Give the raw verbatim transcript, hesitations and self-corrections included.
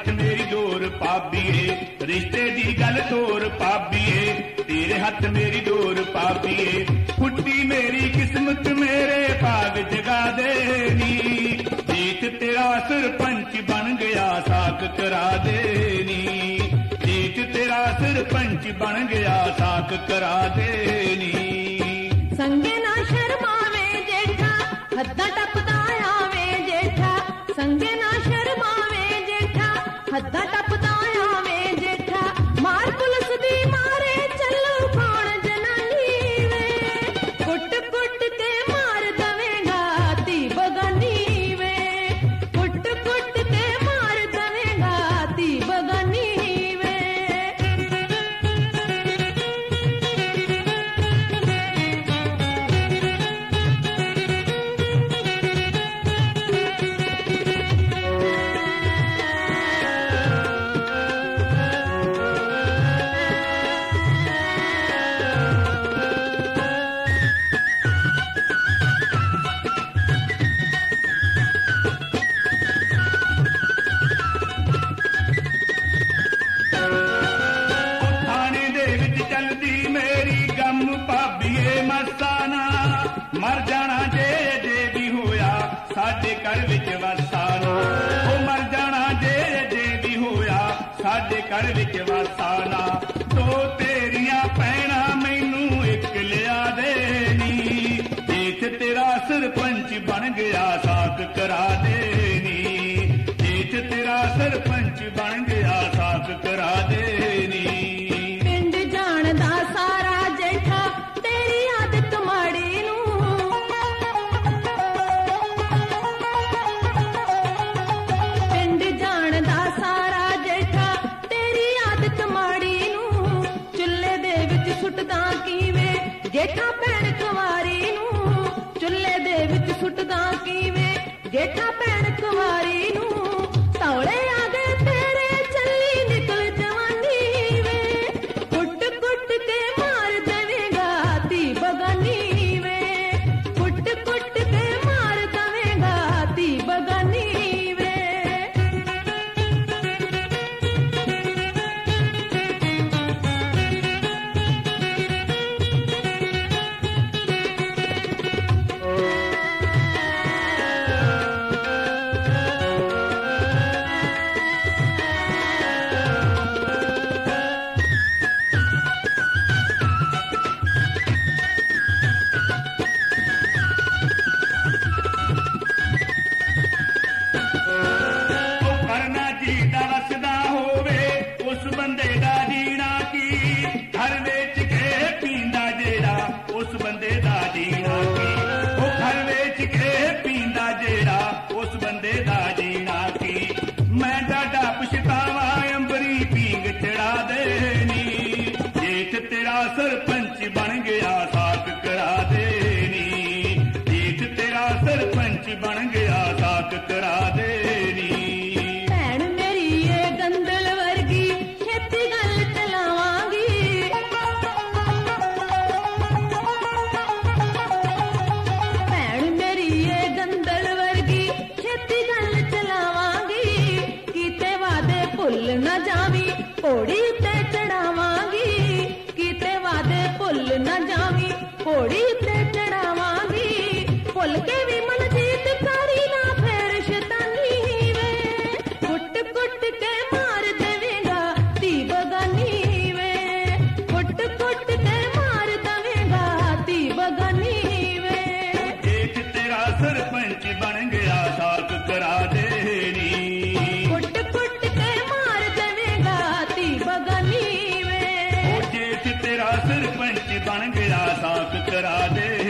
हथ मेरी डोर पाबीए, रिश्ते दी गल तोर पाबीए, तेरे हथ मेरी डोर पाबीए। फुटी मेरी किस्मत मेरे भाग जगा देनी, जेठ तेरा सरपंच बन गया साक करा देनी, जेठ तेरा सरपंच बन गया साक करा देनी। संगे ना शर्मावे जेठा, हद्दा टपदा आवे जेठा, संगे ना शर्मावे जेठा, हद्दा टपदा आवे जेठा। मार पुलिस दी मारे चलो कौन जनानी वे, कुट कुट के मार दवेगा ती बगानी वे, कुट कुट के मार दवेगा ती बगानी वे। थाने दे विच चलदी मेरी गम भाबीए मस्ताना, मर जाना जे जे भी होया साडे घर विच वसाना, ओ मर जाना जे जे भी होया साडे घर विच वसाना। दो तेरियां भैणां मैनू एक लिया देनी, जेठ तेरा सरपंच बन गया साक करा देनी, जेठ तेरा सरपंच बन गया साक करा देनी। पिंड जानदा सारा जेठा तेरी आदत माड़ी नू, पिंड जानदा सारा जेठा तेरी आदत माड़ी नू। चुल्ले दे विच सुटदा कीवे जेठा भैण कुंवारी नू, चुल्ले दे विच सुटदा कीवे जेठा भैण कुंवारी नू। तौले आ गए तेरे चली निकल जवानी वे, कुट कुट के मार देवेगा ती बगानी वे, कुट कुट के मार देवेगा ती बगानी वे। ਉਹ ਕਰਨਾ ਜੀਦਾ ਵਸਦਾ ਹੋਵੇ ਉਸ ਬੰਦੇ ਦਾ ਜੀਣਾ ਕੀ, ਘਰ ਵੇਚ ਕੇ ਪੀਂਦਾ ਜਿਹੜਾ ਉਸ ਬੰਦੇ ਦਾ ਜੀਣਾ ਕੀ, ਉਹ ਘਰ ਵੇਚ ਕੇ ਪੀਂਦਾ ਜਿਹੜਾ ਉਸ ਬੰਦੇ ਦਾ ਜੀਣਾ ਕੀ। ਮੈਂ ਡਾਡਾ ਪਛਤਾਵਾ ਅੰਬਰੀ ਪੀਂਗ ਚੜਾ ਦੇਣੀ, ਜੇਠ ਤੇਰਾ ਸਰਪੰਚ ਬਣ ਗਿਆ ਸਾਕ ਕਰਾ ਦੇਣੀ, ਜੇਠ ਤੇਰਾ ਸਰਪੰਚ ਬਣ ਗਿਆ ਸਾਕ ਕਰਾ ਦੇਣੀ। ਭੈਣ ਮੇਰੀ ਏ ਗੰਦਲ ਵਰਗੀ ਛੇਤੀ ਗੱਲ ਚਲਾਵਾਂਗੀ, ਭੈਣ ਮੇਰੀ ਏ ਗੰਦਲ ਵਰਗੀ ਛੇਤੀ ਗੱਲ ਚਲਾਵਾਂਗੀ। ਕੀਤੇ ਵਾਦੇ ਭੁੱਲ ਨਾ ਜਾਵੀਂ ਘੋੜੀ ਉੱਤੇ ਚੜਾਵਾਂਗੀ, ਕੀਤੇ ਵਾਦੇ ਭੁੱਲ ਨਾ ਜਾਵੀਂ ਘੋੜੀ ਉੱਤੇ ਚੜਾਵਾਂਗੀ। ਭੁੱਲ ਕੇ ਵੀ ਮਨਜੀਤ ਕਰੀ ਨਾ ਫੇਰ ਸ਼ੈਤਾਨੀ ਵੇ, ਕੁੱਟ ਕੁੱਟ ਕੇ ਮਾਰ ਦੇਵੇਗਾ ਤੀ ਬਗਾਨੀ ਵੇ, ਕੁੱਟ ਕੁੱਟ ਕੇ ਮਾਰ ਦੇਵੇਗਾ ਤੀ ਬਗਾਨੀ ਵੇ। ਜੇਠ ਤੇਰਾ ਸਰਪੰਚ ਬਣ ਗਿਆ ਸਾਕ ਕਰਾ ਦੇਣੀ, ਕੁੱਟ ਕੁੱਟ ਕੇ ਮਾਰ ਦੇਵੇਗਾ ਤੀ ਬਗਾਨੀ ਵੇ। ਉਹ ਜੇਠ ਤੇਰਾ ਸਰਪੰਚ ਬਣ ਗਿਆ ਸਾਕ ਕਰਾ ਦੇ।